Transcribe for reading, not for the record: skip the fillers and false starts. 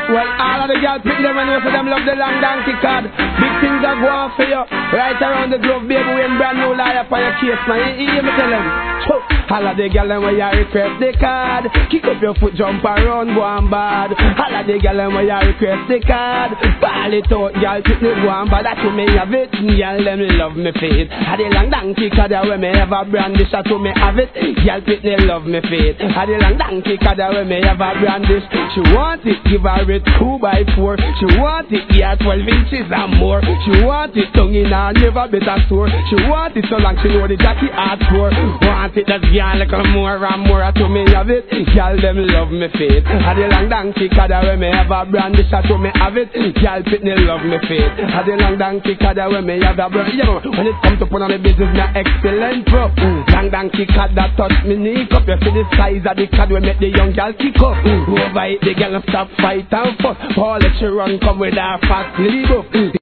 Well, all of the girls pick them and most of them love the long donkey card. Big things are going for you. Right around the globe, baby, when brand new liar for your case, man. You hear me tell them? All of the girls when you request the card. Kick up your foot, jump around, go on bad. All of the girls when you request the card. Ball it out, girl, pick the go on bad. That's what me have it. Girl, them love me fit. I the long donkey card when me ever brandish. That's what me have it. Girl, pick they love me fit. I the long donkey card when me ever brandish. She want it, give her it 2x4. She want it, yeah, 12 inches and more. She want it, tongue in her, never better store. She want it so long she know the jockey hardcore. Want it, that's girl, like a more and more. To me have it, girl, them love me fit. I the long donkey card when me ever brandish. That's what me have it. Girl, pick they love me fit. I the long donkey card when me ever brandish. Yeah, when it comes to put on the business, me excellent bro. Long donkey card that touch me knee up. You see the size of the card we make the young girl kick up. Over it, the girl stop fight and fuss. All let she run come with her fast lead up.